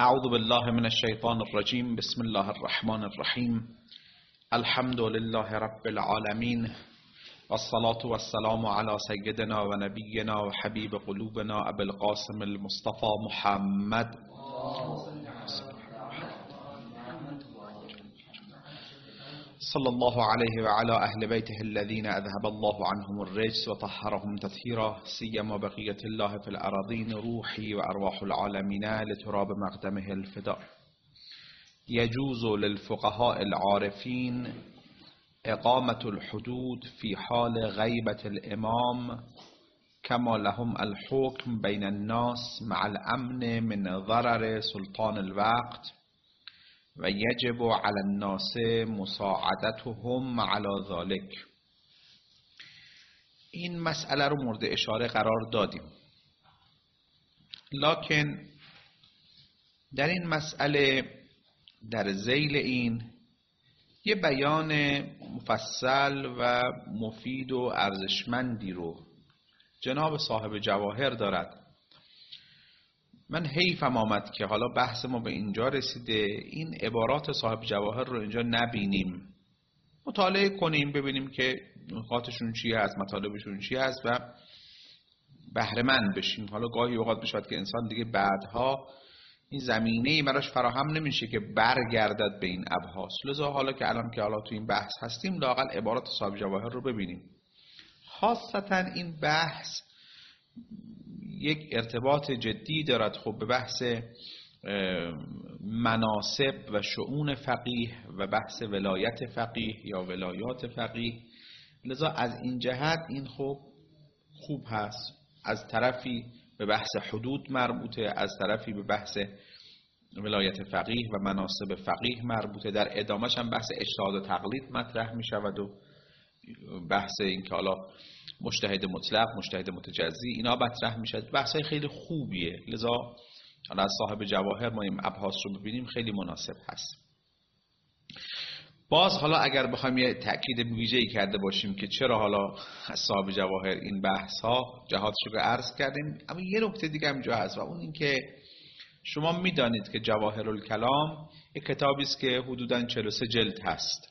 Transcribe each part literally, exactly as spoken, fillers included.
اعوذ بالله من الشیطان الرجیم. بسم الله الرحمن الرحیم. الحمد لله رب العالمین والصلاة والسلام على سیدنا و نبینا و حبیب قلوبنا ابی القاسم المصطفى محمد صلى الله عليه وعلى أهل بيته الذين أذهب الله عنهم الرجس وطهرهم تطهيرا، سيما بقية الله في الأراضين روحي وأرواح العالمين لتراب مقدمه الفداء. يجوز للفقهاء العارفين إقامة الحدود في حال غيبة الإمام، كما لهم الحكم بين الناس مع الأمن من ضرر سلطان الوقت، و یجب علی الناس مساعدتهم علی ذلك. این مسئله رو مورد اشاره قرار دادیم، لکن در این مسئله در ذیل این یه بیان مفصل و مفید و ارزشمندی رو جناب صاحب جواهر دارد. من حیفم آمد که حالا بحث ما به اینجا رسیده این عبارات صاحب جواهر رو اینجا نبینیم، مطالعه کنیم ببینیم که نکاتشون چی هست، مطالبشون چی هست و بهره مند بشیم. حالا گاهی اوقات بشود که انسان دیگه بعدها این زمینه‌ای براش فراهم نمیشه که برگردد به این ابحاث. لذا حالا که الان که حالا تو این بحث هستیم لااقل عبارات صاحب جواهر رو ببینیم. خاصتا این بحث یک ارتباط جدی دارد خب به بحث مناصب و شؤون فقیه و بحث ولایت فقیه یا ولایات فقیه. لذا از این جهت این خب خوب هست، از طرفی به بحث حدود مربوطه، از طرفی به بحث ولایت فقیه و مناصب فقیه مربوطه. در ادامهش هم بحث اجتهاد و تقلید مطرح می شود و بحث این که حالا مجتهد مطلق، مجتهد متجزی اینا مطرح میشه. بحثای خیلی خوبیه، لذا حالا از صاحب جواهر ما این ابحاث رو ببینیم خیلی مناسب هست. باز حالا اگر بخوایم یه تأکید ویژه‌ای کرده باشیم که چرا حالا از صاحب جواهر این بحث ها جهاتش رو عرض کردیم، اما یه نکته دیگه هم اینجا هست و اون این که شما میدانید که جواهر الکلام یک کتابی است که حدوداً چهل و سه جلد هست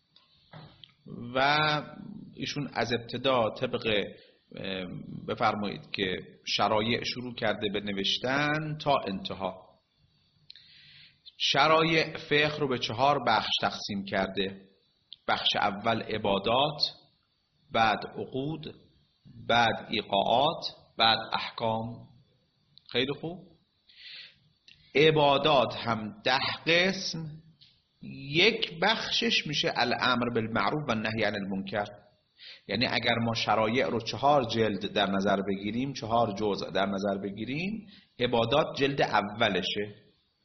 و ایشون از ابتدا طبق بفرمایید که شرایع شروع کرده به نوشتن تا انتها. شرایع فقه رو به چهار بخش تقسیم کرده. بخش اول عبادات، بعد عقود، بعد ایقاعات، بعد احکام. خیلی خوب. عبادات هم ده قسم، یک بخشش میشه الامر بالمعروف و نهی عن المنکر. یعنی اگر ما شرایع رو چهار جلد در نظر بگیریم، چهار جزء در نظر بگیریم، عبادات جلد اولشه،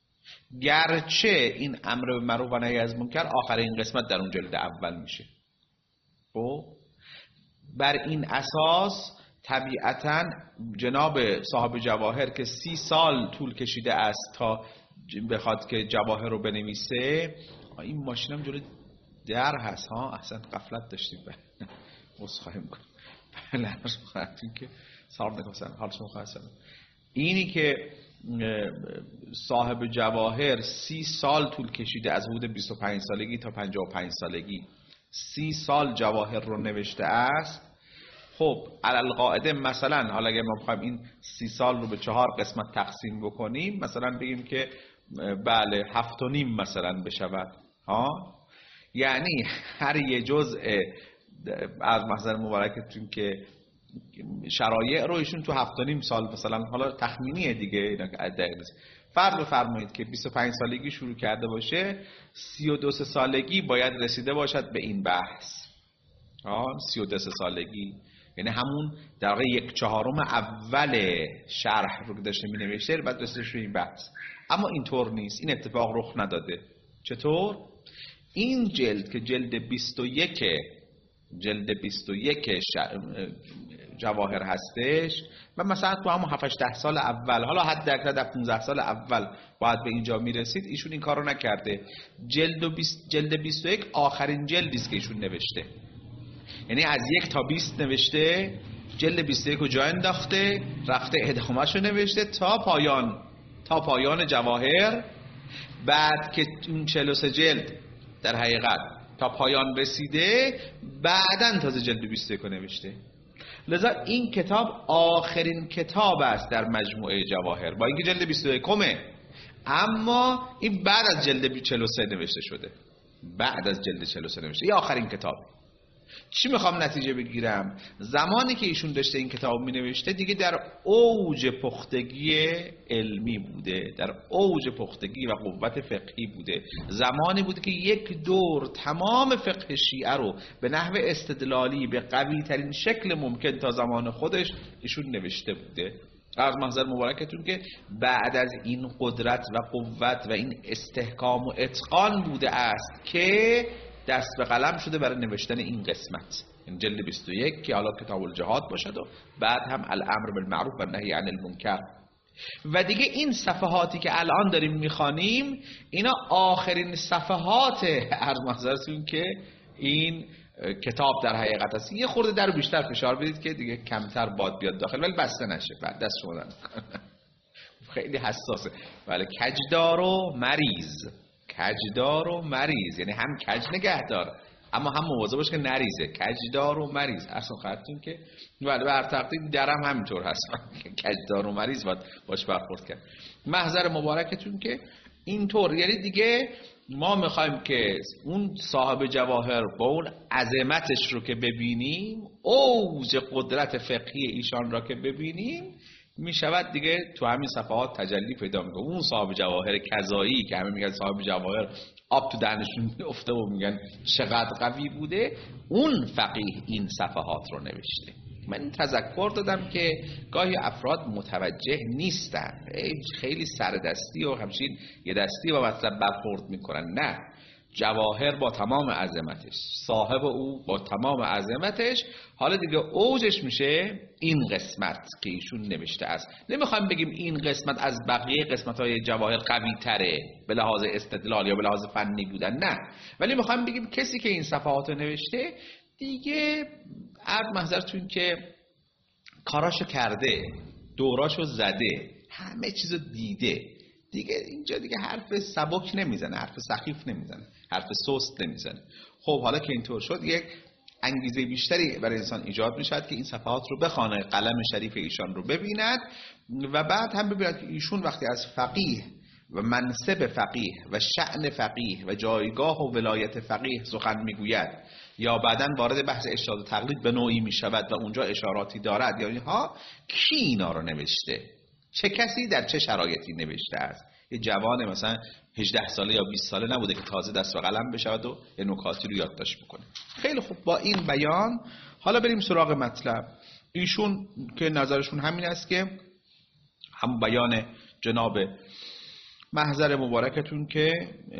گرچه این امر بالمعروف و نهی از منکر آخرین قسمت در اون جلد اول میشه. خب بر این اساس طبیعتاً جناب صاحب جواهر که سی سال طول کشیده است تا بخواد که جواهر رو بنویسه، این ماشینم جلوی در هست ها، اصلا غفلت داشتیم. عذرخواهی میکنم. بله خواهدیم که سلام نکنم حال شما خواهد. اینی که صاحب جواهر سی سال طول کشیده از حدود بیست و پنج سالگی تا پنجاه و پنج سالگی سی سال جواهر رو نوشته است. خب علالقاعده مثلا حالا اگر ما بخوایم این سی سال رو به چهار قسمت تقسیم بکنیم، مثلا بگیم که بله هفت و نیم مثلا بشود ها، یعنی هر یه جزء از محضر مبارکتون که شرایع رو ایشون تو هفت و نیم سال مثلا، حالا تخمینیه دیگه اینا که دقیق نیست، فرض بفرمایید که بیست و پنج سالگی شروع کرده باشه، سی و دو سالگی باید رسیده باشد به این بحث ها. سی و دو سالگی یعنی همون در واقع یک چهارم اول شرح رو که داشته می نوشته بعد رسیدش به این بحث. اما اینطور نیست، این اتفاق رخ نداده. چطور؟ این جلد که جلد بیست و یک جلد بیست و یک جواهر هستش و مثلا تو همون هفت ده سال اول، حالا حد اکثر در پانزده سال اول باید به اینجا میرسید، ایشون این کارو نکرده. جلد و بیست جلد بیست و یک آخرین جلدی است که ایشون نوشته، یعنی از یک تا بیست نوشته، جلد بیست و یک رو جا انداخته، رفته ادامه‌شو نوشته تا پایان تا پایان جواهر، بعد که این چهل و سه جلد در حقیقت تا پایان رسیده، بعداً تازه جلد بیست و یک نوشته. لذا این کتاب آخرین کتاب است در مجموعه جواهر، با اینکه جلد بیست و یک اما این بعد از جلد چهل و سه نوشته شده، بعد از جلد چهل و سه نوشته. این آخرین کتاب. چی میخوام نتیجه بگیرم؟ زمانی که ایشون داشته این کتاب می نوشته دیگه در اوج پختگی علمی بوده، در اوج پختگی و قوت فقهی بوده. زمانی بوده که یک دور تمام فقه شیعه رو به نحو استدلالی به قوی ترین شکل ممکن تا زمان خودش ایشون نوشته بوده. از محضر مبارکتون که بعد از این قدرت و قوت و این استحکام و اتقان بوده است که دست به قلم شده برای نوشتن این قسمت، این جلد بیست و یک که حالا کتاب الجهاد باشد و بعد هم الامر بالمعروف و نهی عن المنکر. و دیگه این صفحاتی که الان داریم میخوانیم اینا آخرین صفحات عرض محضرتون که این کتاب در حقیقت است. یه خورده در بیشتر فشار بدید که دیگه کمتر باد بیاد داخل، ولی بسته نشه، بعد دست شما خیلی حساسه. ولی کجدار و مریض، کجدار و مریض یعنی هم کج نگه دار اما هم مواظب باش که نریزه. کجدار و مریض اصلا خاطرتون که ولی بر تقدیم درم همینطور هست کجدار و مریض باید باش برخورد کرد. محضر مبارکتون که اینطور، یعنی دیگه ما میخوایم که اون صاحب جواهر با اون عظمتش رو که ببینیم، اوج قدرت فقهی ایشان را که ببینیم، میشود دیگه تو همین صفحات تجلی پیدا میکنه. اون صاحب جواهر کذایی که همه میگن صاحب جواهر آب تو دهنشون میفته و میگن چقدر قوی بوده، اون فقیه این صفحات رو نوشته. من تذکر دادم که گاهی افراد متوجه نیستن، خیلی سردستی و همچین یه دستی با مطلب برخورد میکنن. نه، جواهر با تمام عظمتش، صاحب او با تمام عظمتش، حالا دیگه اوجش میشه این قسمت که ایشون نوشته است. نمیخوایم بگیم این قسمت از بقیه قسمت‌های جواهر قوی تره به لحاظ استدلال یا به لحاظ فنی بودن، نه، ولی میخوایم بگیم کسی که این صفحات رو نوشته دیگه عرض محضرتون که کاراشو کرده، دوراشو زده، همه چیزو دیده، دیگه اینجا دیگه حرف سبک نمیزنه، حرف سخیف نمیزنه، حرف سست نمیزنه. خب حالا که اینطور شد، یک انگیزه بیشتری برای انسان ایجاد میشد که این صفحات رو بخونه، قلم شریف ایشان رو ببیند و بعد هم ببیند که ایشون وقتی از فقیه و منصب فقیه و شأن فقیه و جایگاه و ولایت فقیه سخن میگوید یا بعداً وارد بحث اجتهاد و تقلید به نوعی میشود و اونجا اشاراتی دارد، یعنی ها کی اینا رو نوشته، چه کسی در چه شرایطی نوشته است. یه جوان مثلا هجده ساله یا بیست ساله نبوده که تازه دست به قلم بشود و یه نکاتی رو یادداشت بکنه. خیلی خوب، با این بیان حالا بریم سراغ مطلب. ایشون که نظرشون همین است که هم بیان جناب محضر مبارکتون که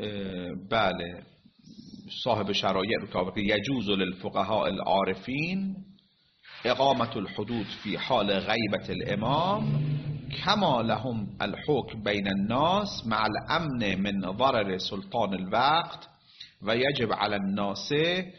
بله صاحب شرایع رو که یجوز للفقهاء العارفین اقامت الحدود فی حال غیبت الامام کما لهم الحکم بین الناس مع الامن من ضرر سلطان الوقت و یجب علی الناس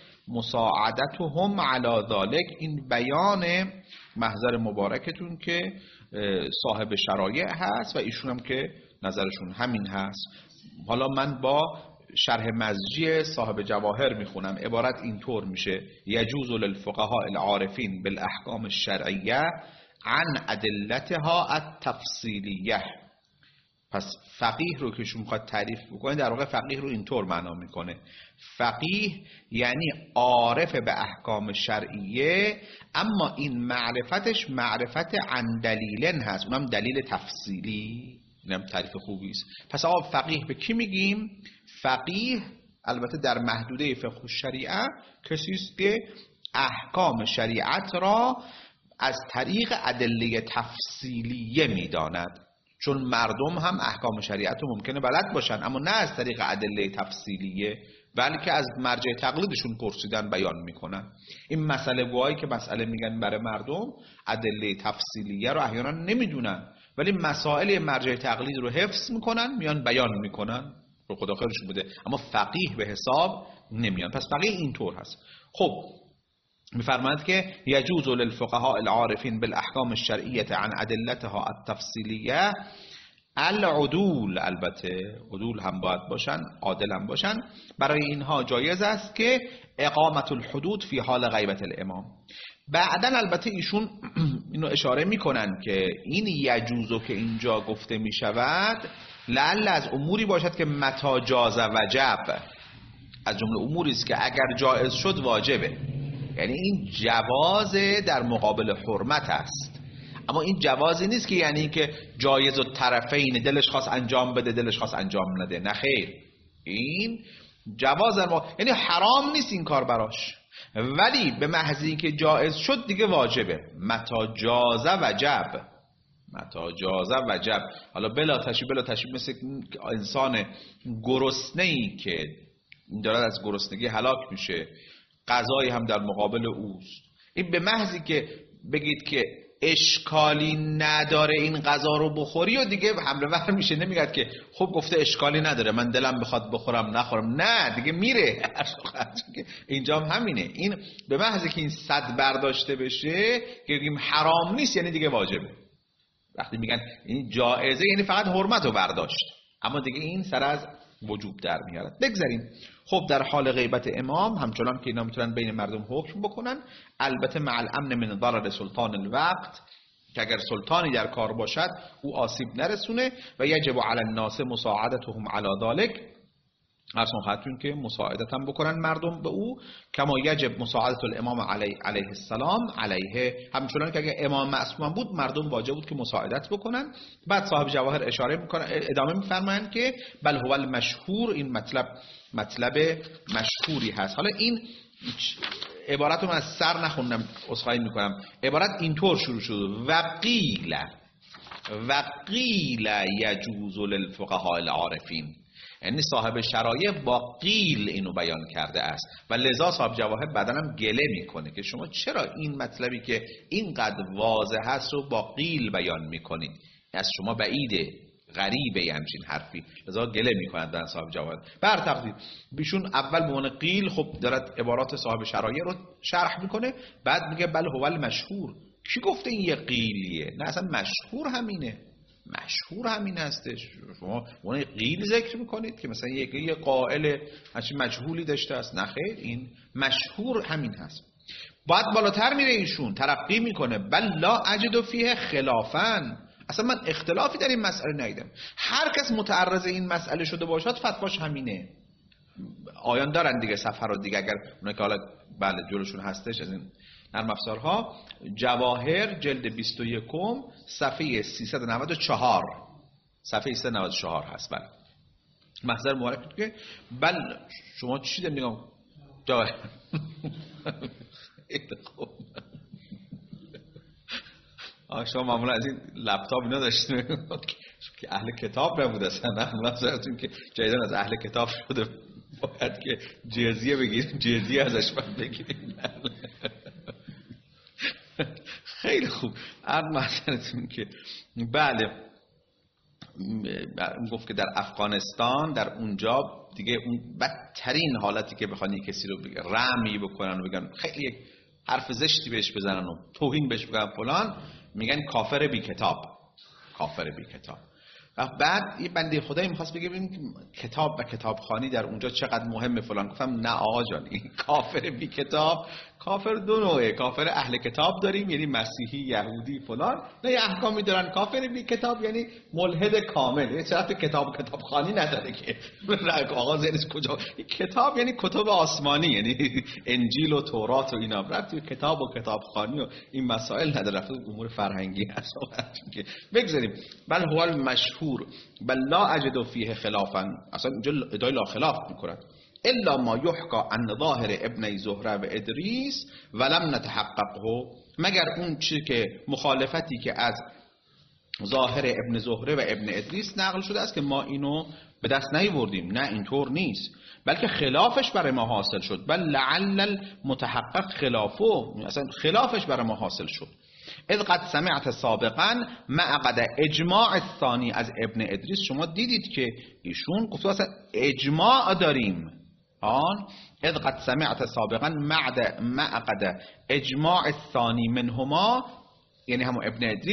مساعدتهم علی ذلك. این بیان محضر مبارکتون که صاحب شرایع هست و ایشون هم که نظرشون همین هست. حالا من با شرح مزجی صاحب جواهر میخونم. عبارت اینطور میشه: یجوز للفقهاء العارفین بالاحکام الشرعیه عن ادلتها التفصیلیه. پس فقیه رو که شما میخواد تعریف بکنه، در واقع فقیه رو اینطور معنا میکنه: فقیه یعنی عارف به احکام شرعیه، اما این معرفتش معرفت عن دلیلن هست، اونم دلیل تفصیلی. اینم تعریف خوبی است. پس آقا فقیه به کی میگیم؟ فقیه البته در محدوده فقه شریعه کسی است که احکام شریعت را از طریق ادله تفصیلیه میداند. چون مردم هم احکام شریعت رو ممکنه بلد باشن اما نه از طریق ادله تفصیلیه، بلکه از مرجع تقلیدشون پرسیدن بیان میکنن. این مسئله گوهایی که مسئله میگن برای مردم ادله تفصیلیه رو احیانا نمیدونن، ولی مسائل مرجع تقلید رو حفظ میکنن، میان بیان میکنن، رو خدا خیرشون بده، اما فقیه به حساب نمیان. پس فقیه اینطور هست. خب میفرماید که یجوز للفقهاء العارفین بالاحکام الشرعیه عن ادلتها التفصیلیه العدول، البته عدول هم باید باشن، عادل هم باشن، برای اینها جایز است که اقامت الحدود فی حال غیبت الامام. بعداً البته ایشون اینو اشاره میکنن که این یجوزو که اینجا گفته میشود لعل از اموری باشد که متا جاز وجب، از جمله اموری است که اگر جایز شد واجبه. یعنی این جواز در مقابل حرمت است، اما این جوازی نیست که یعنی که جایز و طرفین، دلش خواست انجام بده دلش خواست انجام نده، نه خیر. این جواز ما یعنی حرام نیست این کار براش، ولی به محض اینکه جایز شد دیگه واجبه. متا جاز وجب، متا جاز وجب. حالا بلا تشبیه بلا تشبیه مثل انسان گرسنه‌ای که داره از گرسنگی هلاک میشه، غذایی هم در مقابل اوست. این به محضی که بگید که اشکالی نداره این غذا رو بخوری و دیگه حمله ور میشه، نمیگد که خب گفته اشکالی نداره من دلم بخواد بخورم نخورم، نه دیگه میره. اینجا هم همینه. این به محضی که این صد برداشته بشه که بگیم حرام نیست یعنی دیگه واجبه. وقتی میگن این جایزه یعنی فقط حرمت رو برداشت، اما دیگه این سر از وجوب در میارد. بگذاریم. خب در حال غیبت امام همچنان که اینا میتونن بین مردم حکم بکنن، البته مع الامن من ضرر سلطان الوقت، که اگر سلطانی در کار باشد او آسیب نرسونه. و یجب علی الناس مساعدتهم علی ذلک، اصلا خاطرون که مساعدت هم بکنن مردم به او، کما یجب مساعدت الامام علیه, علیه السلام علیه، همچنان که اگر امام معصوم بود مردم واجب بود که مساعدت بکنن. بعد صاحب جواهر اشاره میکنن، ادامه میفرمایند که بل هو المشهور، این مطلب مطلب مشهوری هست. حالا این عبارت رو من از سر نخوندم، عذرخواهی میکنم. عبارت اینطور شروع شد: و قیل و قیل یجوز للفقهاء العارفین، یعنی صاحب شرایع با قیل اینو بیان کرده است و لذا صاحب جواهر بعداً هم گله میکنه که شما چرا این مطلبی که اینقدر واضح هست رو با قیل بیان میکنید، از شما بعیده، غریبه همچین حرفی. لذا گله میکنند در صاحب جواهر. بر تقدیر بیشون اول به عنوان قیل خب دارد عبارات صاحب شرایع رو شرح میکنه، بعد میگه بل هو المشهور. کی گفته این یه قیلیه؟ نه اصلا مشهور همینه، مشهور همین هستش. شما اون قیل ذکر میکنید که مثلا یک یه قائل همچین مجهولی داشته است، نه خیر، این مشهور همین هست. بعد بالاتر میره ایشون ترقی میکنه: بل لا اجد فیه خلافا، اصلا من اختلافی در این مسئله ندیدم. هر کس متعرض این مسئله شده باشد فتواش همینه. آیان دارن دیگه صفحه رو دیگه، اگر اونایی که حالا بله جلوشون هستش از این نرم افزارها، جواهر جلد بیست و یک صفحه سیصد و نود و چهار، صفحه سیصد و نود و چهار هست. بله محضر مبارک که بل شما چی دارید نگاه جواهر خوب شما معمولا از این لپتاپ اینا داشتیم که اهل کتاب نبود اصلا، معمولا سرتون که جدیدن از اهل کتاب شده باید که جزیه بگیریم، جزیه ازش باید بگیریم. خیلی خوب. عرض محضرتون که بله گفت که در افغانستان در اونجا دیگه اون بدترین حالتی که بخوان یک کسی رو رمی بکنن و بگن خیلی یک حرف زشتی بهش بزنن و توهین بهش بگن فلان، میگن کافر بی کتاب، کافر بی کتاب. و بعد یه بنده خدایی میخواست بگه ببین کتاب و کتابخوانی در اونجا چقدر مهمه فلان. گفتم نه آقا جان، این کافر بی کتاب، کافر دو نوعه، کافر اهل کتاب داریم یعنی مسیحی یهودی فلان، نه یه احکامی دارن. کافر بی کتاب یعنی ملحد کامل، یه طرف کتاب کتابخوانی نداره که آقا زنیز کجا. کتاب یعنی کتب آسمانی، یعنی انجیل و تورات و اینا، رفت کتاب و کتابخوانی و این مسائل نداره، رفت امور فرهنگی هست. بگذاریم. بل هو المشهور بل لا اجد فیه خلافا، اصلا اینجا ادعای لا خلاف میکنن. الا ما یحکا عن ظاهر ابن زهره و ادریس ولم نتحققه، مگر اون چی که مخالفتی که از ظاهر ابن زهره و ابن ادریس نقل شده است که ما اینو به دست نیاوردیم. نه اینطور نیست، بلکه خلافش برای ما حاصل شد. بل لعل المتحقق خلافه، اصلا خلافش برای ما حاصل شد. اذ قد سمعت سابقا مع قد اجماع الثانی از ابن ادریس، شما دیدید که ایشون گفت اصلا اجماع داریم. آن اذ قد سمعت سابقا مع قد اجماع الثانی منهما، یعنی همون ابن ادریس،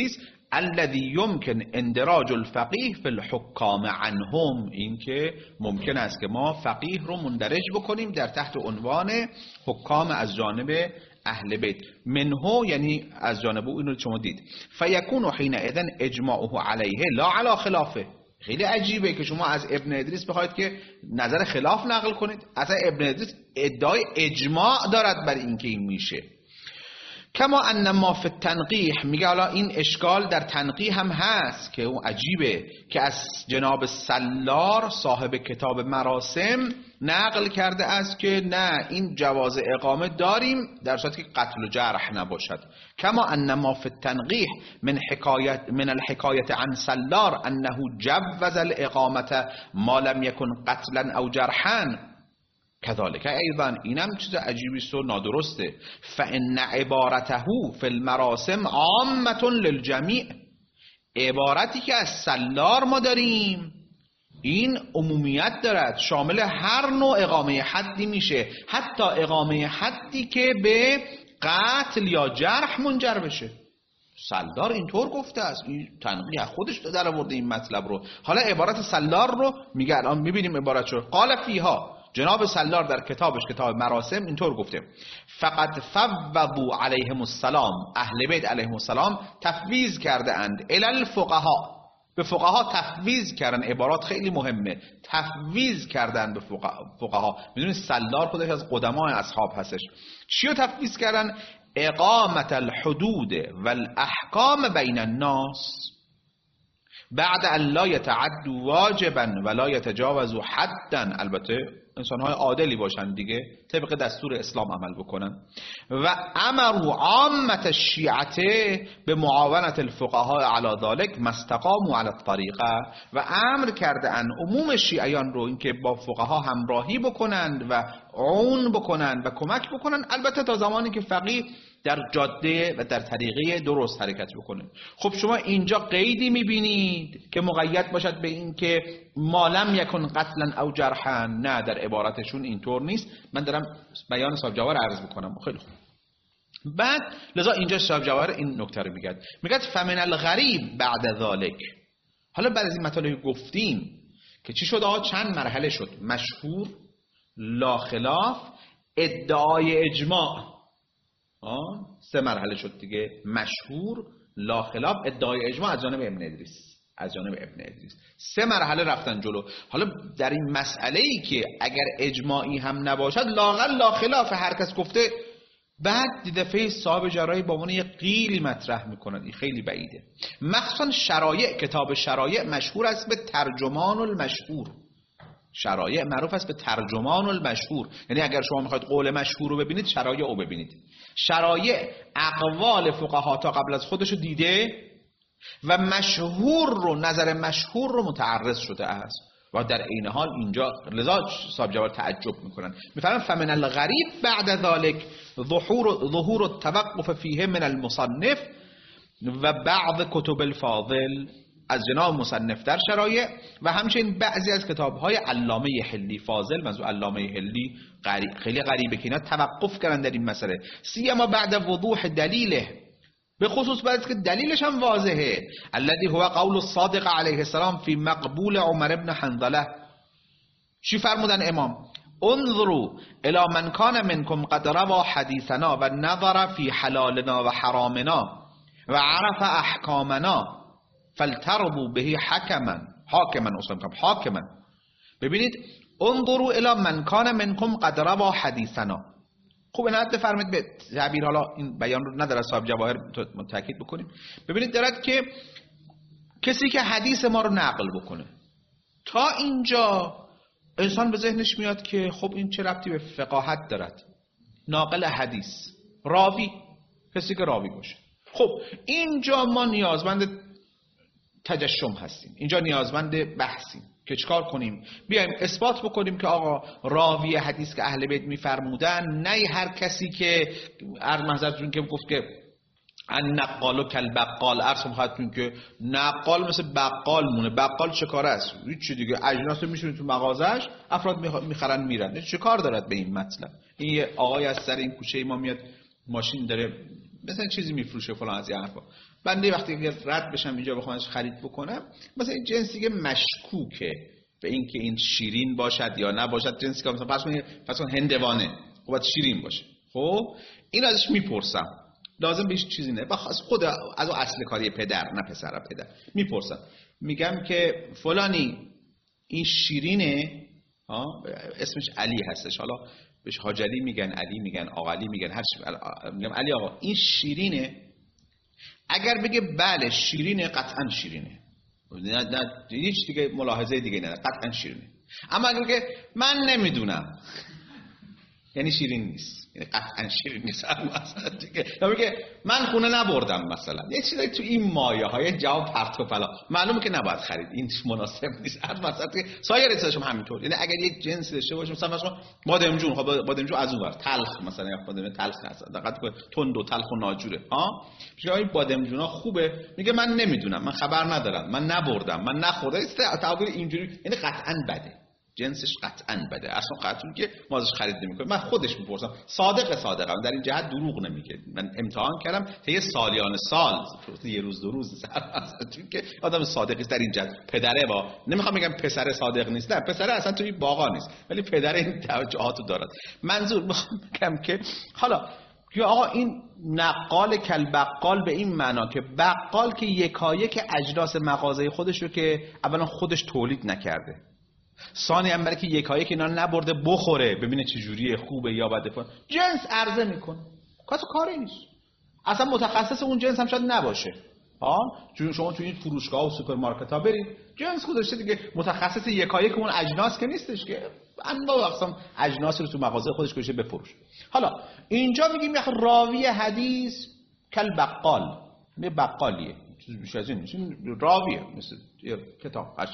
الذي يمكن اندراج الفقیه فی الحکام عنهم، این که ممکن است که ما فقیه رو مندرج بکنیم در تحت عنوان حکام از جانب اهل بیت. منه یعنی از جانب او، اینو شما دید. فیکون حینئذ اجماعه علیه لا علی خلافه. خیلی عجیبه که شما از ابن ادریس بخواید که نظر خلاف نقل کنید. اصلا ابن ادریس ادعای اجماع دارد بر این که این میشه. کما ان ما فی التنقیح، میگه حالا این اشکال در تنقیح هم هست که اون عجیبه که از جناب سلار صاحب کتاب مراسم نقل کرده است که نه، این جواز اقامه داریم در صورتی که قتل و جرح نباشد. کما ان ما فی التنقیح من حکایت من الحکایت عن سلار انه جوز الاقامه ما لم یکن قتلا او جرحا کذالک ایضا، اینم چیز عجیبی است و نادرسته. فان عبارته فی المراسم عامه للجمیع، عبارتی که از سلار ما داریم این عمومیت دارد، شامل هر نوع اقامه حدی میشه، حتی اقامه حدی که به قتل یا جرح منجر بشه. سلار اینطور گفته است، این تنقیح خودش در آورده این مطلب رو. حالا عبارت سلار رو میگه، الان میبینیم عبارتشو. قال فیها، جناب سلار در کتابش، کتاب مراسم، اینطور گفته: فقط فوضوا علیهم السلام، اهل بیت علیهم السلام تفویض کرده اند الی الفقها، به فقها تفویض کردن. عبارات خیلی مهمه، تفویض کردن به فقها. میدونید سلار خودش از قدمای اصحاب هستش. چیو تفویض کردن؟ اقامت الحدود والاحکام بین الناس بعد ان لا یتعدوا واجبا ولا یتجاوزوا حدا. البته انسان‌های عادلی باشن دیگه، طبق دستور اسلام عمل بکنن. و امروا عامه الشیعه به معاونت الفقهاء علی ذلك ما استقاموا علی الطریقه، و امر کرده ان عموم شیعیان رو اینکه با فقها همراهی بکنند و عون بکنند و کمک بکنند، البته تا زمانی که فقیه در جاده و در طریقه درست حرکت بکنه. خب شما اینجا قیدی میبینید که مقید باشد به این که ما لم یکن قتلا او جرحا؟ نه، در عبارتشون اینطور نیست. من دارم بیان صاحب جواهر عرض میکنم. خیلی خوب. بعد لذا اینجا صاحب جواهر این نکته رو میگه، میگه فمن الغریب بعد ذالک. حالا بعد از این مطالب گفتیم که چی شد؟ آقا چند مرحله شد: مشهور، لا خلاف، ادعای اجماع. آه سه مرحله شد دیگه: مشهور، لا خلاف، ادعای اجماع از جانب ابن ادریس. از جانب ابن ادریس سه مرحله رفتن جلو. حالا در این مسئله ای که اگر اجماعی هم نباشد لااقل لا خلاف، هر کس گفته، بعد دفعه صاحب جرایی با من یه قیلی مطرح میکنن. این خیلی بعیده. مخصوصا شرایع، کتاب شرایع مشهور است به ترجمان المشهور. شرایع معروف است به ترجمان المشهور، یعنی اگر شما میخواید قول مشهور رو ببینید، شرایع رو ببینید. شرایع اقوال فقها تا قبل از خودشو دیده و مشهور رو، نظر مشهور رو متعرض شده است و در این حال اینجا لذا صاحب جواب تعجب میکنن، میفرمان فمن الغریب بعد ذلك ظهور ظهور التوقف فیه من المصنف و بعض کتب الفاضل، از جناب مصنف در شرایع و همچنین بعضی از کتاب‌های علامه حلی. فاضل منظور علامه حلی غریب، خیلی غریبه که اینا توقف کردن در این مسئله، سیما بعد وضوح دلیله، به خصوص بعد که دلیلش هم واضحه. الذي هو قول الصادق علیه السلام فی مقبول عمر بن حنظله. چی فرمودن امام؟ انظروا الى من كان منكم قد روى حديثنا و نظر فی حلالنا و حرامنا و عرف احکامنا فلترضوا به حکما حاکما اصلا حاکما. ببینید انظروا الی من کان منکم قد روى حدیثنا. خوب اینات بفرمایید به تعبیر، حالا این بیان رو نداره صاحب جواهر تاکید بکنیم. ببینید دارد که کسی که حدیث ما رو نقل بکنه. تا اینجا انسان به ذهنش میاد که خب این چه ربطی به فقاهت دارد؟ ناقل حدیث، راوی، کسی که راوی باشه. خب اینجا ما نیازمند تجشم هستیم، اینجا نیازمند بحثیم که چکار کنیم؟ بیایم اثبات بکنیم که آقا راوی حدیث که اهل بیت میفرمودن، نه هر کسی که عرض محضرتون که گفت که ان نقال و کل بقال، عرض محضرتون که نقال مثل بقال مونه. بقال چه کار است؟ هیچ دیگه، اجناس رو میشونه تو مغازش، افراد میخرن میرن. چه کار دارد به این مطلب؟ این یه آقای از سر این کوچه ما میاد، ماشین داره مثلا چیزی میفروشه فلان از این حرفا، بنده وقتی اگر رد بشم اینجا بخوام ازش خرید بکنم، مثلا این جنسی که مشکوکه به اینکه این شیرین باشد یا نباشد، جنسی که مثلا فرض کنید فرض کن هندوانه، خب باید شیرین باشه، خب این ازش میپرسم، لازم بهش چیزی نه، بخاطر خود از اصل کاری پدر نه پسر، پدر میپرسم، میگم که فلانی این شیرینه، ها اسمش علی هستش، حالا بهش حاج علی میگن، علی میگن، آقا علی میگن، هر چی، میگم علی آقا این شیرینه، اگر بگه بله شیرینه، قطعا شیرینه، نه نه هیچ دیگه ملاحظه دیگه نه، قطعا شیرینه. اما اگر بگه من نمیدونم، یعنی شیرین نیست، یعنی قطعا شیرین نیست مثلا دیگه. یا میگه من خونه نبردم مثلا، یه چیزایی تو این مایه های جواب پرت و پلا، معلومه که نباید خرید، این مناسب نیست. هر مثلا سایر چیزاشم همینطور، یعنی اگر یک جنسی داشته باشه مثلا مثلا بادمجون، خب بادمجون از اون ور تلخ مثلا، یا بادم تلخ هست دقت کن، تند و تلخ و ناجوره، ها میگه این بادمجونا خوبه، میگه من نمیدونم، من خبر ندارم، من نبردم، من نخوردم، تعبیر اینجوری یعنی قطعا بده، جنسش قطعاً بده، اصلا قطعاً که ما ازش خرید نمی‌کنیم. من خودش میپرسم، صادق صادقم در این جهت، دروغ نمیگه. من امتحان کردم تا یه سالیان سال، یه روز دو روز چون که آدم صادقی است در این جهت. پدره با نمیخوام بگم پسر صادق نیست، نه پسر اصلا توی باغا نیست، ولی پدر این توجهاتو دارد. منظور میخوام بگم که حالا یا آقا این نقال کل بقال به این معنا که بقال که یکایک اجناس مغازه خودش رو که اولا خودش تولید نکرده، ثانی هم برای که یکایک اینا نبرده بخوره ببینه چه جوریه، خوبه یا بده، فن جنس عرضه میکنه، کاسو کاری نیست، اصلا متخصص اون جنس هم شاید نباشه. ها چون شما تو این فروشگاه و سوپرمارکت ها برید جنس گذاشته دیگه، متخصص یکایک اون اجناس که نیستش که، انواع اقسام اجناس رو تو مغازه خودش گذاشته بفروش. حالا اینجا میگیم یه راوی حدیث کل بقال، نه بقالیه چیز بیشتر از این نیست، راویه مثل کتاب هاش.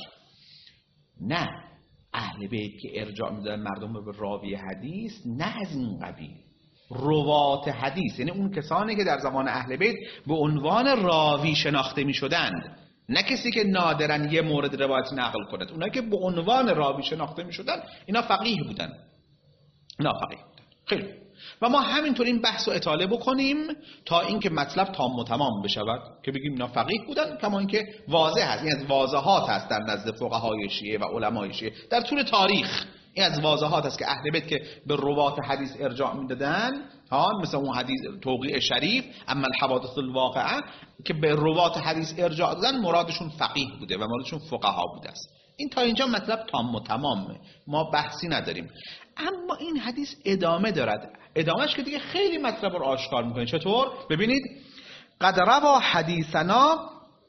نه اهل بیت که ارجاع میدن مردم به راوی حدیث، نه از این قبیل، روات حدیث یعنی اون کسانی که در زمان اهل بیت به عنوان راوی شناخته میشدند، نه کسی که نادرن یه مورد روایت نقل کند، اونایی که به عنوان راوی شناخته میشدن اینا فقیه بودن، اینا فقیه بودن. خیلی و ما همینطور این بحث رو اطاله بکنیم تا اینکه مطلب تام و تمام بشود که بگیم اینا فقیه بودن، کما اینکه واضح هست، این از واضحات هست در نزد فقهای شیعه و علمای شیعه در طول تاریخ، این از واضحات هست که اهل بیت که به روات حدیث ارجاع میدادن، ها مثلا اون حدیث توقیع شریف اما الحوادث الواقعه که به روات حدیث ارجاع دادن مرادشون فقیه بوده و مرادشون فقها بوده است. این تا اینجا مطلب تام و تمامه، ما بحثی نداریم. اما این حدیث ادامه دارد، ادامهش که دیگه خیلی مطلب رو آشکار میکنه. چطور؟ ببینید قد روا حدیثنا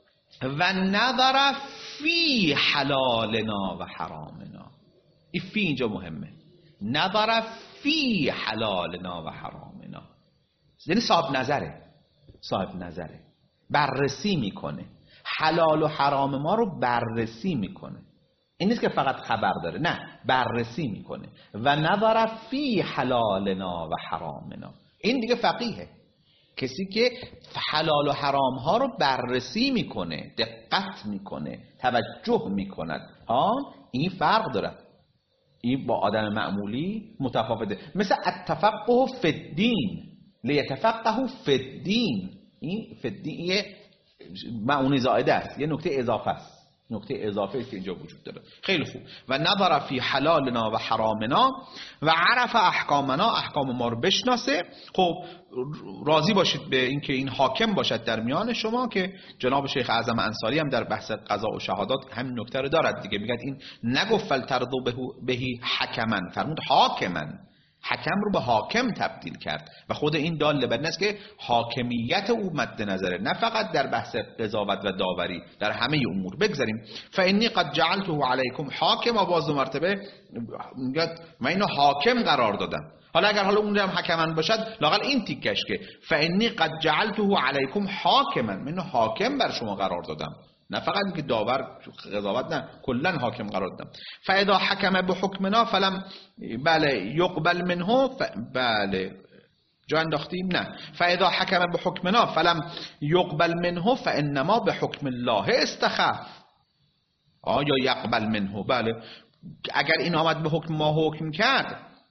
و نظر فی حلالنا و حرامنا، این فی اینجا مهمه، نظر فی حلالنا و حرامنا یعنی صاحب نظره، صاحب نظره بررسی میکنه، حلال و حرام ما رو بررسی میکنه، این نیست که فقط خبر داره، نه بررسی میکنه. و نظر فی حلالنا و حرامنا، این دیگه فقیهه، کسی که حلال و حرام ها رو بررسی میکنه، دقت میکنه، توجه میکند. ها این فرق داره، این با آدم معمولی متفاوته. مثل التفقه فی الدین لیتفقهوا فی الدین، این فی الدین یه معونی زائده است، یه نکته اضافه است، نکته اضافه است که اینجا وجود داره. خیلی خوب. و نظر فی حلالنا و حرامنا و عرف احکامنا، احکام ما رو بشناسه. خب راضی باشید به اینکه این حاکم باشد در میان شما، که جناب شیخ اعظم انصاری هم در بحث قضا و شهادات همین نکته رو دارد دیگه، میگه این نگفت فلترضوا بهی حکما، فرمود حاکما، حکم رو به حاکم تبدیل کرد و خود این دال بر این است که حاکمیت او مد نظره، نه فقط در بحث قضاوت و داوری، در همه امور. بگذاریم فانی قد جعلته علیکم حاکما، باز دو مرتبه میگه من اینو حاکم قرار دادم. حالا اگر حالا اون هم حکما باشد لااقل این تیکش که فانی قد جعلته علیکم حاکما، من اینو حاکم بر شما قرار دادم، نه فقط اینکه داور قضاوت، نه کلا حاکم قرار دادم. فاذا حکم بحکمنا فلم بله یقبل منه ف... بله جا انداختیم، نه فاذا حکم بحکمنا فلم یقبل منه فانما بحکم الله استخف. آیا یقبل منه، بله اگر این آمد به حکم ما حکم کرد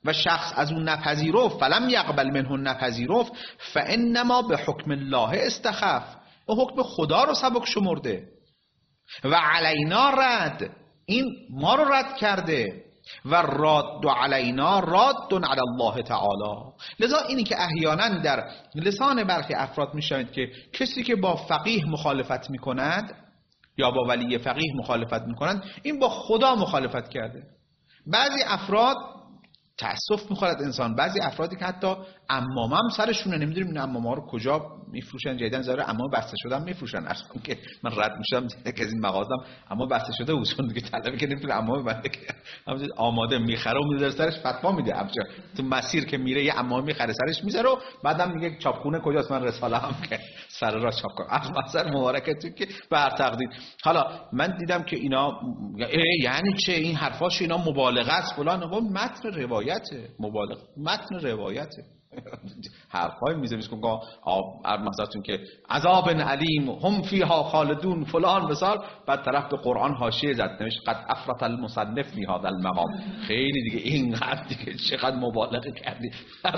و شخص از اون نپذیرفت فلم یقبل منه نپذیرفت فانما به حکم الله استخف، به حکم خدا رو سبک شمرده و علینا رد، این ما رو رد کرده و راد علینا راد علی الله تعالی. لذا اینی که احیانا در لسان برخی افراد میشنوید که کسی که با فقیه مخالفت میکند یا با ولی فقیه مخالفت میکنند این با خدا مخالفت کرده. بعضی افراد تأسف میخورد انسان، بعضی افرادی که حتی عمامه هم سرشونه، نمیدونیم این عمامه ها رو کجا میفروشن، جدیدن زاره عمامه بسته شدن میفروشن. اصلا که من رد میشم که از این مغازم اما بسته شده اصلا دیگه طلبی که نمیتونه عمامه بنده که همونجوری آماده میخره و میذاره سرش فتوا میده، همچه تو مسیر که میره یه عمامه میخره سرش میذاره و بعدم میگه چاپخونه کجاست من رساله هم که سر را چاپ کنم. اما سر مبارکتون که به هر تقدیر. حالا من دیدم که اینا یعنی چه این حرفاش اینا مبالغه است فلان، و متن روایته، مبالغه متن روایته. حرفای میزه میگه که آب مثلا که عذاب علیم هم فیها خالدون فلان بسار، بعد طرف به قرآن حاشیه زد نوشت قد افرط المصنف فی هذا المقام. خیلی دیگه اینقدر دیگه چقدر مبالغه کردی.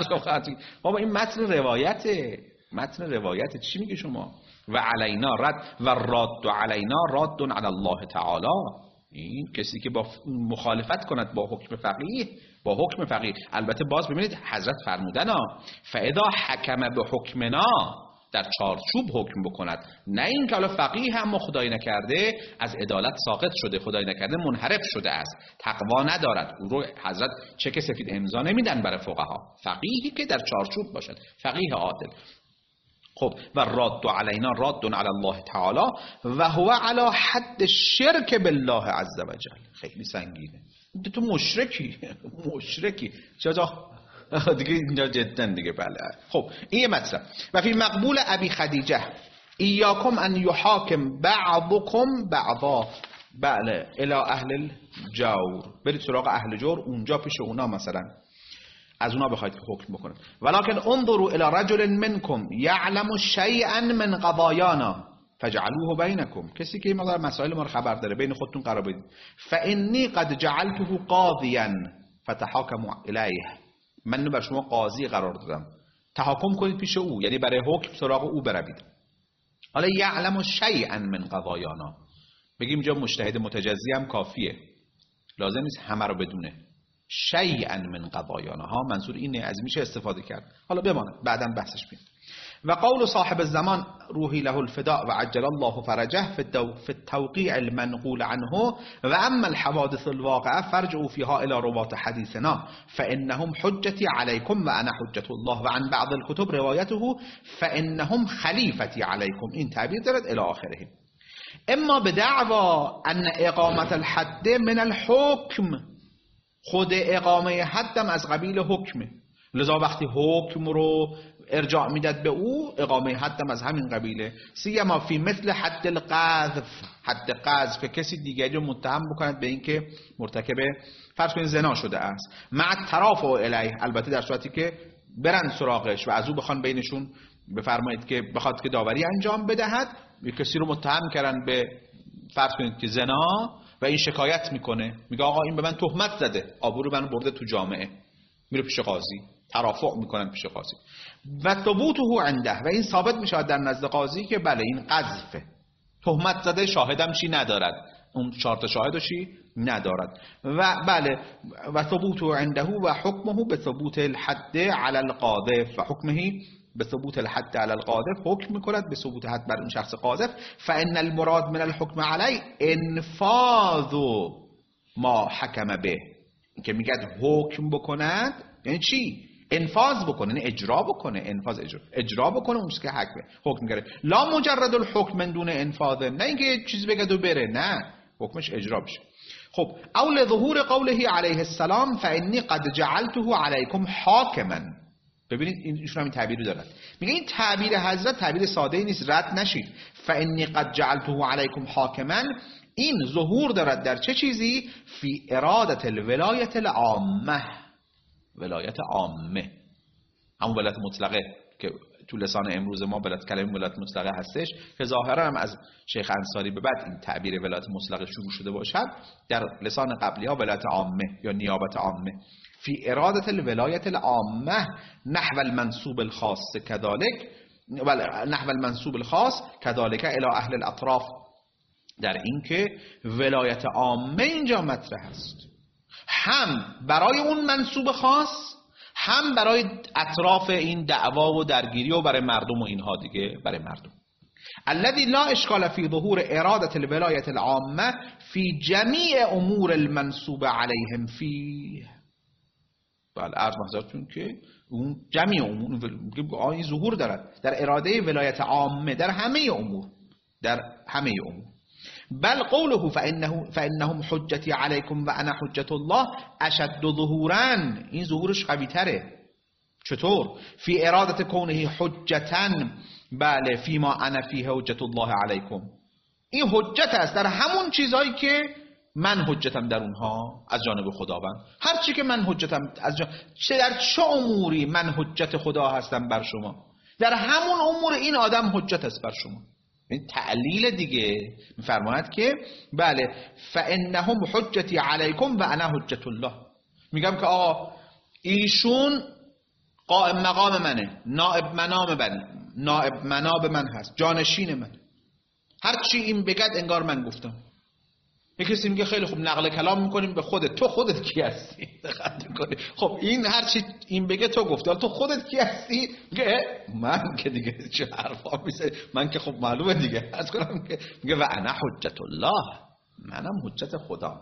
بابا این متن روایته، متن روایته. چی میگه شما؟ و علینا رد و راد علینا راد علی الله تعالی. این کسی که با مخالفت کند با حکم فقیه، با حکم فقیه، البته باز ببینید حضرت فرمودن فاذا حکم به حکمنا، در چارچوب حکم بکند، نه این که حالا فقیه هم خدای نکرده از عدالت ساقط شده، خدای نکرده منحرف شده است، تقوا ندارد، او رو حضرت چک سفید امضا نمیدن برای فقها. فقیهی که در چارچوب باشد، فقیه عادل. خب و راد علینا راد علی الله تعالی و هو علی حد شرک بالله عز وجل. خیلی سنگینه. تو مشرکی، مشرکی چرا دیگه اینجا جدا دیگه. بله خب این یه مطلب. و فی مقبول ابی خدیجه ایاکم ان یحاکم بعضکم بعضا. بله الی اهل الجور، برید سراغ اهل جور، اونجا پیش اونا مثلا از اونا بخواید که حکم بکنه. ولکن انظروا الی رجل منکم یعلم شیئا من قضایانا فجعلوه بینکم. کسی که این مقدار مسائل ما رو خبر داره بین خودتون قرار بدید. فانی قد جعلته قاضیا فتحاکموا الیه. من بر شما قاضی قرار دادم، تحاکم کنید پیش او، یعنی برای حکم سراغ او بروید. حالا یعلم شیئا من قضایانا، بگیم جا مجتهد متجزی هم کافیه، لازم نیست همه رو بدونه. شیئا من قضایانا ها منظور اینه، از میشه استفاده کرد. حالا بماند بعداً بحثش بیم. و قول صاحب الزمان روحی له الفداء و عجل الله فرجه في التوقيع المنقول عنه و اما الحوادث الواقعه فرجعوا فيها الى رواه حديثنا فانهم حجتي عليكم و انا حجة الله و عن بعض الكتب روايته فانهم خلیفتي عليكم. این تعبیر دارد الی آخره. اما بدعوا ان اقامت الحد من الحكم، خود اقامه حدم از قبیل حکمه، لذا وقتی حکم رو ارجاع میداد به او، اقامه حدم از همین قبیله. سیما فی مثل حد القذف، حد قذف کسی دیگری رو متهم بکند به اینکه مرتکب فرض کنید زنا شده است، مع الترافع الیه، البته در صورتی که برن سراغش و از او بخوان بینشون بفرمایید که بخواد که داوری انجام بدهد. یک کسی رو متهم کردن به فرض کنید که زنا و این شکایت میکنه، میگه آقا این به من تهمت زده، آبرو منو برده تو جامعه، میره پیش قاضی، ترافع میکنن پیش قاضی و ثبوته عنده، و این ثابت میشه در نزد قاضی که بله این قذفه، تهمت زده، شاهدم چی ندارد، اون چهار تا شاهدشی ندارد، و بله و ثبوته عنده و حکمه به ثبوت الحد علی القاذف و حکمه به ثبوت الحد علی القاذف، حکم میکند به ثبوت حد بر اون شخص قاذف. فان المراد من الحکم علی انفاذ ما حکم به، که میگه حکم بکند یعنی چی؟ انفاذ بکنه، یعنی اجرا بکنه، انفاذ اجرا اجرا بکنه اون چیزی که حکم حکم میگه. لا مجرد الحکم من دون انفاذ، نه اینکه یه چیز بگه و بره، نه حکمش اجرا بشه. خب اول ظهور قوله علیه السلام فانی قد جعلته علیکم حاکما. ببینید ایشون هم این تعبیر رو دارن، میگه این تعبیر حضرت تعبیر ساده ای نیست، رد نشید. فانی قد جعلته علیکم حاکما، این ظهور دارد در چه چیزی؟ فی ارادت الولایت العامه، ولایت عامه، همون ولایت مطلقه که تو لسان امروز ما ولایت کلمه ولایت مطلقه هستش که ظاهرا هم از شیخ انصاری به بعد این تعبیر ولایت مطلقه شروع شده باشد، در لسان قبلی ها ولایت عامه یا نیابت عامه. فی اراده الولایت العامه نحو المنصوب الخاص كذلك نحو المنصوب الخاص كذلك الى اهل الاطراف، در این که ولایت عامه اینجا مطرح است، هم برای اون منصوب خاص، هم برای اطراف این دعوا و درگیری و برای مردم و اینها دیگه، برای مردم. الذي لا اشکال فی ظهور اراده الولایت العامه فی جمیع امور المنصوب علیهم فیه. بله عرض محضرتون که اون جمعی امور این ظهور دارد در اراده ولایت عامه در همه امور، در همه امور. بل قوله فإنه فإنهم حجتی علیکم و انا حجت الله اشد ظهورا، این ظهورش قوی تره. چطور؟ فی اراده کونه حجتا، بله فیما انا فیه حجت الله علیکم، این حجت است در همون چیزایی که من حجتم در اونها از جانب خداوند. هر چی که من حجتم از جانب، چه در چه اموری من حجت خدا هستم بر شما، در همون امور این آدم حجت است بر شما. این تعلیل دیگه میفرماید که بله فانهم حجتی علیکم و انا حجت الله. میگم که آقا ایشون قائم مقام منه، نائب منام منه، نائب مناب من هست، جانشین من، هر چی این بگد انگار من گفتم. یک کسی میگه خیلی خوب نقل کلام میکنیم به خودت، تو خودت کی هستی؟ دقت میکنی؟ خب این هر چی این بگه تو گفتی، تو خودت کی هستی؟ میگه من که دیگه چه حرفا میزنی، من که خب معلومه دیگه از کنم که میگه و انا حجت الله، منم حجت خدا،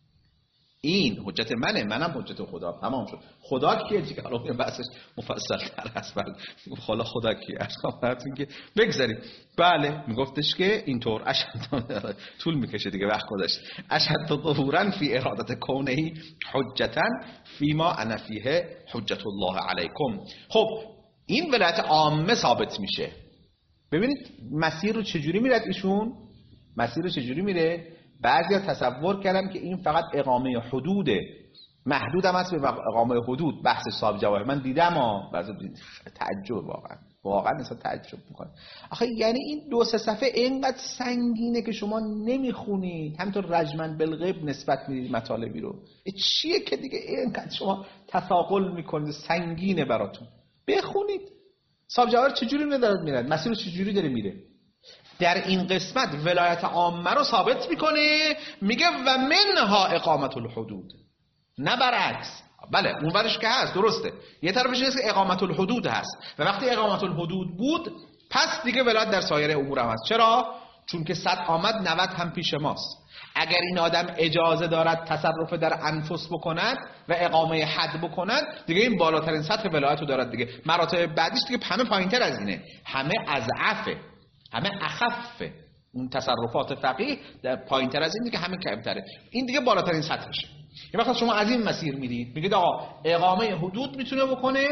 این حجت منه، منم حجت خدا. تمام شد. خدا کیه دیگه؟ الان بحثش مفصل تر است. بله خدا خدا کیه؟ اصلا که بگذاریم. بله میگفتش که اینطور اشد طول میکشه دیگه وقت گذشت. اشد ظهورا فی اراده کونه حجتا فیما انا فیه حجت الله علیکم. خب این ولایت عامه ثابت میشه. ببینید مسیر رو چجوری میرد ایشون؟ مسیر رو چجوری میره؟ بعضیا تصور کردن که این فقط اقامه حدوده، محدود هم هست به اقامه حدود. بحث صاحب جواهر من دیدم ها، بعضی تعجب واقعا واقعا اصلا تعجب میکنه. آخه یعنی این دو سه صفحه اینقدر سنگینه که شما نمیخونید، همینطور رجمن بالغیب نسبت میدید مطالبی رو. چیه که دیگه اینقدر شما تثاقل میکنید، سنگینه براتون. بخونید صاحب جواهر چجوری ندارد میرد، مسیر چجوری داره میره. در این قسمت ولایت عامه رو ثابت میکنه، میگه و منها اقامت الحدود، نه برعکس. بله اون ورش که هست درسته، یه طرفش هست که اقامت الحدود هست و وقتی اقامت الحدود بود پس دیگه ولایت در سایر امور هم هست. چرا؟ چون که صد آمد نود هم پیش ماست. اگر این آدم اجازه دارد تصرف در انفس بکند و اقامه حد بکند، دیگه این بالاترین سطح ولایت رو دارد دیگه. مراتب بعدیش دیگه همه پایینتر از اینه، همه اضعفه، همه اخفه. اون تصرفات فقیه در پایینتر از این دیگه، همه کمتره. این دیگه بالاترین سطحشه. یه وقت شما از این مسیر میرید میگید آقا اقامه حدود میتونه بکنه،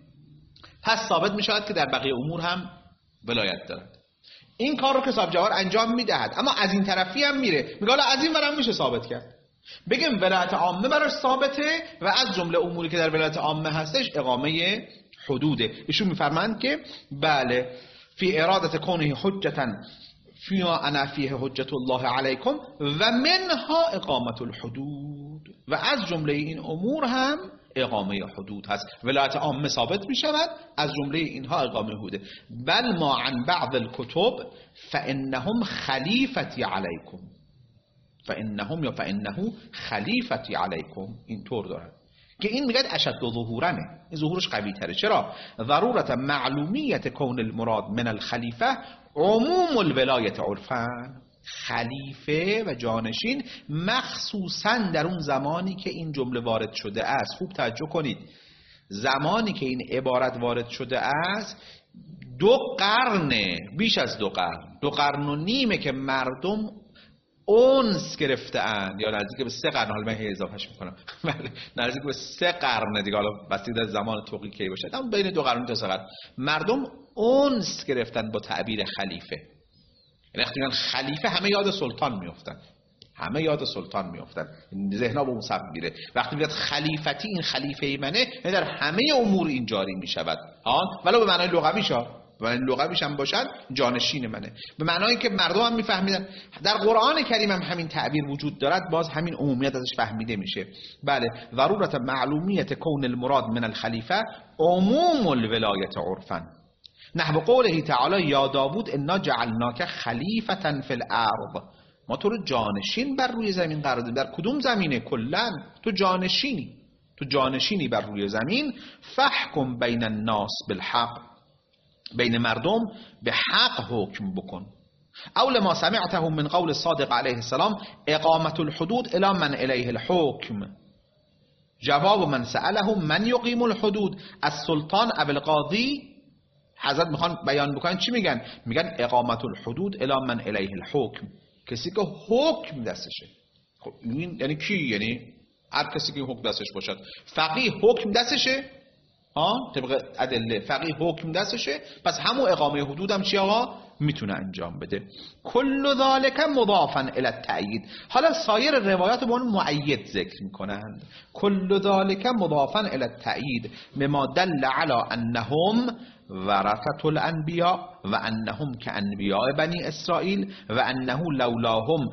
پس ثابت میشود که در بقیه امور هم ولایت دارد. این کار رو که صاحب جواهر انجام میدهد، اما از این طرفی هم میره میگه حالا از این ورم میشه ثابت کرد. بگیم ولایت عامه براش ثابته و از جمله اموری که در ولایت عامه هستش اقامه حدوده. ایشون میفرمایند که بله فی اراده کونه حجتا فیما انا فیه حجت الله علیکم و منها اقامت الحدود، و از جمله این امور هم اقامه حدود هست. ولایت عامه ثابت می شود، از جمله اینها اقامه حدوده. بل ما عن بعض الکتب فانهم خلیفتی علیکم، فانهم یا فانه خلیفتی علیکم، این طور دارد که این میگه اشد ظهورانه، این ظهورش قوی تره. چرا؟ ضرورت معلومیت کون المراد من الخلیفه عموم الولایت عرفا. خلیفه و جانشین مخصوصا در اون زمانی که این جمله وارد شده است، خوب توجه کنید، زمانی که این عبارت وارد شده است دو قرنه، بیش از دو قرن، دو قرن و نیمه که مردم اونس گرفته اند، یا نزدیک به سه قرن، حالا من اضافهش میکنم نزدیک به سه قرن دیگه، حالا بستگی در زمان توقی کی باشه، اما بین دو قرن تا سه قرن مردم اونس گرفتن با تعبیر خلیفه. یعنی وقتی میگن خلیفه همه یاد سلطان میافتن، همه یاد سلطان میافتن، ذهنها به اون سمت میره. وقتی میگن خلیفتی، این خلیفه منه، یعنی در همه امور این جاری میشود ها، ولو به معنای لغویش ها، و لغویش هم باشد جانشین منه، به معنایی که مردم هم میفهمیدن. در قرآن کریم هم همین تعبیر وجود دارد، باز همین عمومیت ازش فهمیده میشه. بله، ضرورت معلومیت کون المراد من الخلیفه عموم الولایت عرفا، نحو قوله تعالی یا داوود انا جعلناک خلیفة فی الارض، ما تو رو جانشین بر روی زمین قرار دادیم. در کدوم زمینه؟ کلا تو جانشینی، تو جانشینی بر روی زمین. فحکم بین الناس بالحق، بین مردم به حق حکم بکن. اول ما سمعته من قول صادق علیه السلام اقامت الحدود الی من الیه الحکم، جواب من سأله من یقیم الحدود السلطان ابو القاضی. حضرت میخوان بیان بکنن چی میگن؟ میگن اقامت الحدود الی من الیه الحکم، کسی که حکم دستشه. خب این یعنی کی؟ یعنی هر کسی که حکم دستش باشد. فقیه حکم دستشه، ها طبق ادله فقیه حکم دستشه، پس همون اقامه حدود هم چی آقا میتونه انجام بده. کل ذالک مضافا الی التأیید. حالا سایر روایات به اون مؤید ذکر میکنند. کل ذالک مضافا الی التأیید مما دل علی انهم ورثة الانبیاء و انهم کانبیاء بنی اسرائیل و انه لولاهم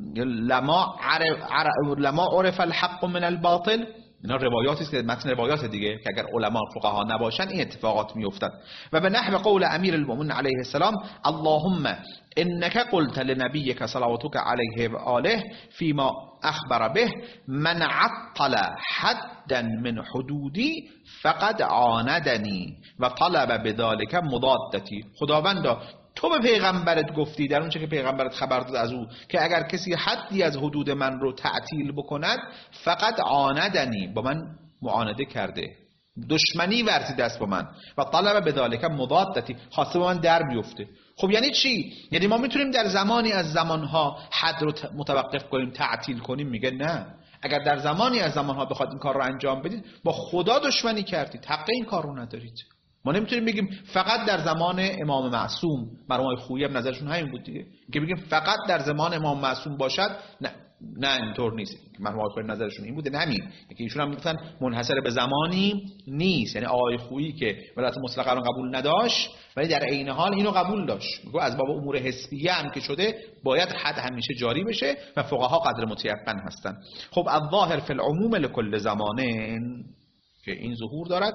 لما عرف, لما عرف الحق من الباطل. اینا روایاتی است که متن روایات دیگه که اگر علما فقها نباشن این اتفاقات میافتد. و به نحو قول امیر المؤمنین علیه السلام اللهم انك قلت لنبيك صلواتك عليه و آله فيما اخبر به من عطل حدا من حدودی فقد عاندنی و طلب بذلك مضادتی. خداوندا تو به پیغمبرت گفتی در اون چه که پیغمبرت خبر داد از او که اگر کسی حدی از حدود من رو تعطیل بکند فقط عاندنی، با من معانده کرده، دشمنی ورزیده است با من، و طلب بذالک مضادتی، خواسته با من در بیفته. خب یعنی چی؟ یعنی ما میتونیم در زمانی از زمانها حد رو متوقف کنیم، تعطیل کنیم؟ میگه نه. اگر در زمانی از زمانها بخواد این کار رو انجام بدید با خدا دشمنی کردید، حق این کار رو ندارید. ما نمیتونیم بگیم فقط در زمان امام معصوم. مرحوم خویی هم نظرشون همین بود دیگه، که بگیم فقط در زمان امام معصوم باشد. نه نه اینطور نیست. مرحوم خویی نظرشون این بوده، همین که ایشون هم میگفتن منحصر به زمانی نیست. یعنی آقای خویی که ولایت مطلقه رو قبول نداشت ولی در عین حال اینو قبول داشت، میگه از باب امور حسبیه هم که شده باید حد همیشه جاری بشه و فقها قدر متیقن هستن. خب الظاهر فی العموم لکل زمانین که این ظهور دارد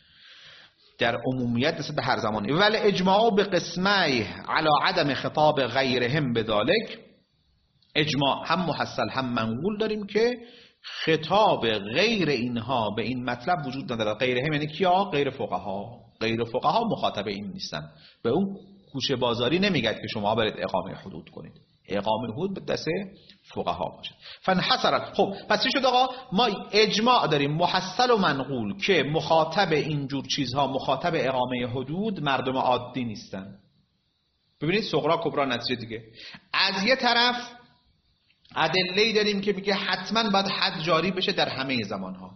در عمومیت نسبت به هر زمانی. ولی اجماع به قسمه علی عدم خطاب غیرهم بذالک، اجماع هم محصل هم منقول داریم که خطاب غیر اینها به این مطلب وجود ندارد. غیرهم یعنی کیا؟ غیر فقها. غیر فقها مخاطب این نیستن. به اون کوچه بازاری نمیگد که شما برید اقامه حدود کنید. اقامه حدود به دست فقها باشه. فانحصر. خب پس چی شد آقا؟ ما اجماع داریم محصل و منقول که مخاطب اینجور چیزها، مخاطب اقامه حدود مردم عادی نیستن. ببینید صغرا کبرا نتیجه دیگه. از یه طرف ادله‌ای داریم که میگه حتما باید حد جاری بشه در همه زمانها.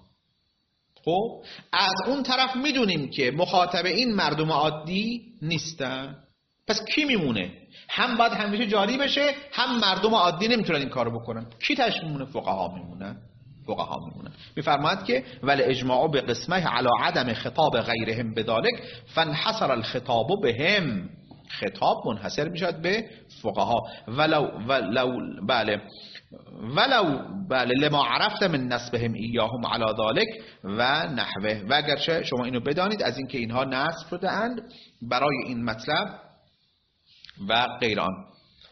خب از اون طرف میدونیم که مخاطب این مردم عادی نیستن. پس کی میمونه؟ هم باید همیشه جاری بشه، هم مردم عادی نمیتونن این کارو بکنن. کی تاش میمونه؟ فقها میمونن. فقها میمونن. میفرماید که ولی اجماع به قسمه علی عدم خطاب غیرهم بذالک فانحصر الخطاب بهم. خطاب منحصر میشد به فقها. ولو ولو بله ولو بله لما عرفت من نسبهم ایاهم علی ذلک و نحوه. و اگرچه شما اینو بدانید از اینکه اینها نسب شده اند برای این مطلب و غیر آن.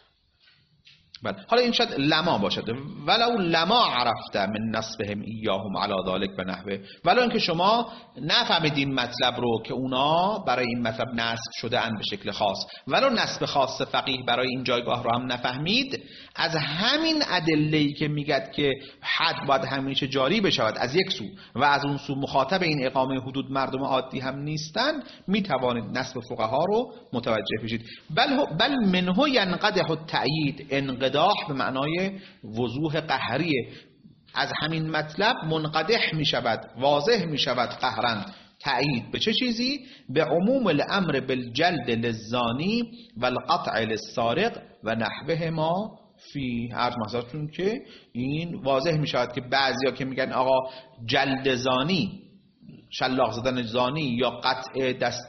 بله حالا این شاید لما باشد. ولو لما عرفت من نسبهم ایاهم علی ذلک و نحوه، ولو اینکه شما نفهمیدین مطلب رو که اونا برای این مطلب نسب شده اند به شکل خاص، ولو نسب خاص فقیه برای این جایگاه رو هم نفهمید، از همین ادله‌ای که میگد که حد باید همیشه جاری بشود از یک سو و از اون سو مخاطب این اقامه حدود مردم عادی هم نیستن، میتوانید نسب فقها رو متوجه بشید. بل بل منه ینقدح التأیید، انقداح به معنای وضوح قهریه. از همین مطلب منقدح می شود، واضح می شود قهرن. تأیید به چه چیزی؟ به عموم الامر بالجلد للزانی و القطع للسارق و نحوه ما فی. عرض محضرتون که این واضح می شود که بعضیا که میگن آقا جلد زانی، شلاق زدن زانی یا قطع دست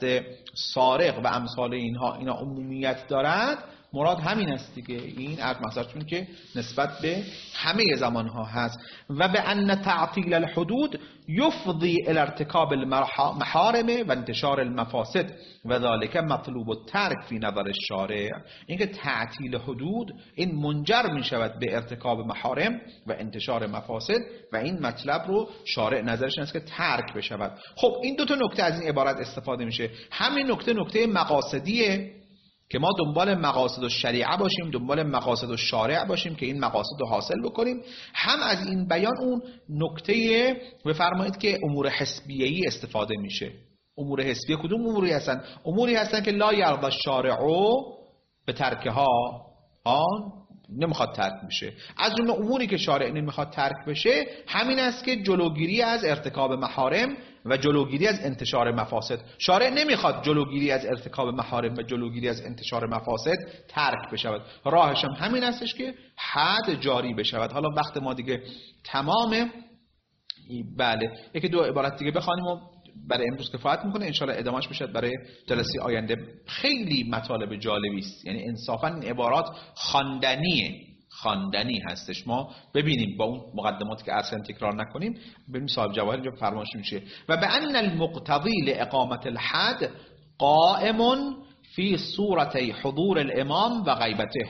سارق و امثال اینها اینا عمومیت دارد، مراد همین است دیگه. این از مثلا که نسبت به همه زمانها هست. و به ان تعطیل الحدود یفضی الى ارتکاب المحارم و انتشار المفاسد و ذلك مطلوب الترک فی نظر الشارع. اینکه تعطیل حدود این منجر می شود به ارتکاب محارم و انتشار مفاسد و این مطلب رو شارع نظرش است که ترک بشود. خب این دو تا نکته از این عبارت استفاده میشه. همین نکته نکته مقاصدیه که ما دنبال مقاصد الشریعه باشیم، دنبال مقاصد الشارع باشیم که این مقاصد رو حاصل بکنیم. هم از این بیان اون نکته بفرمایید که امور حسبیه‌ای استفاده میشه. امور حسبیه کدوم اموری هستن؟ اموری هستن که لا یرضی الشارع به ترکها، آن نمیخواد ترک بشه. از اون اموری که شارع نمیخواد ترک بشه همین است که جلوگیری از ارتکاب محارم و جلوگیری از انتشار مفاسد. شارع نمیخواد جلوگیری از ارتکاب محارم و جلوگیری از انتشار مفاسد ترک بشود. راهش هم همین استش که حد جاری بشود. حالا وقت ما دیگه تمامه. بله یکی دو عبارت دیگه بخوانیم و برای امروز کفایت میکنه. انشالله ادامهش بشه برای جلسه آینده. خیلی مطالب جالبی است، یعنی انصافا این عبارات خواندنیه، خواندنی هستش. ما ببینیم با اون مقدماتی که اصلا تکرار نکنیم ببینیم صاحب جواهر اینجا فرمایش میشه. و به ان المقتضی لاقامه الحد قائم فی صورتی حضور الامام و غیبته.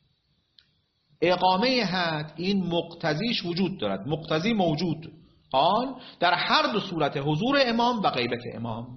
اقامه حد این مقتضیش وجود دارد، مقتضی موجود آن در هر دو صورت، حضور امام و غیبت امام.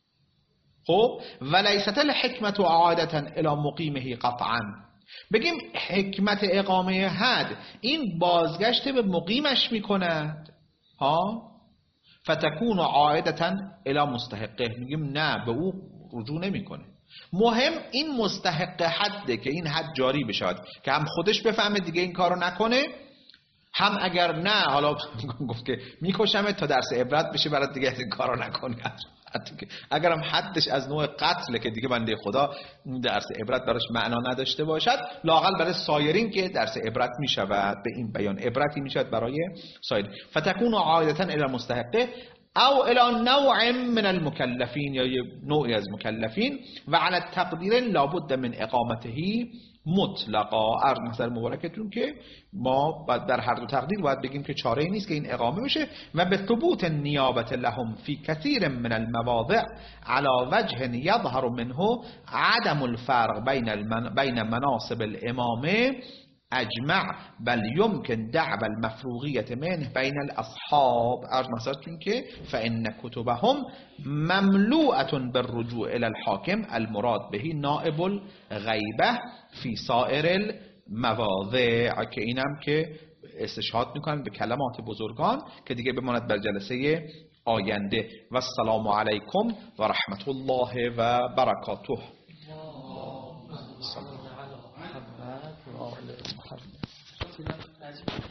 خب ولیست الحکمت عادتا الی مقیمه قطعا. بگیم حکمت اقامه حد این بازگشت به مقیمش میکند ها، فتکون عادتا الی مستحقه. میگیم نه، به او رجوع نمیکنه. مهم این مستحق حده که این حد جاری بشود که هم خودش بفهمه دیگه این کارو نکنه، هم اگر نه حالا گفت که میکشمه تا درس عبرت بشه برات دیگه این کارو نکنی. اگر هم حدش از نوع قتل که دیگه بنده خدا درس عبرت براش معنا نداشته باشد، لااقل برای سایرین که درس عبرت میشود. به این بیان عبرتی میشود برای سایرین. فتكون عادتا الى المستحقه او الى نوع من المكلفين، یا نوعی از مکلفین. و على التقدیر لابد من اقامته مطلقا. عرض نظر مبارکتون که ما در هر دو تقدیر باید بگیم که چاره ای نیست که این اقامه بشه. و به ثبوت نیابت لهم فی کثیر من المواضع على وجه یظهر منه عدم الفرق بین المن... بین مناصب الامامه اجمع بل يمكن دعوى المفروغیت منه بین الاصحاب. عرض مثلا که فإن کتبهم مملوءة بالرجوع الى الحاکم المراد به نائب الغیبه فی سائر المواضع. که اینم که استشهاد میکنن به کلمات بزرگان که دیگه بماند بر جلسه آینده. و السلام علیکم و رحمت الله و برکاته. محمد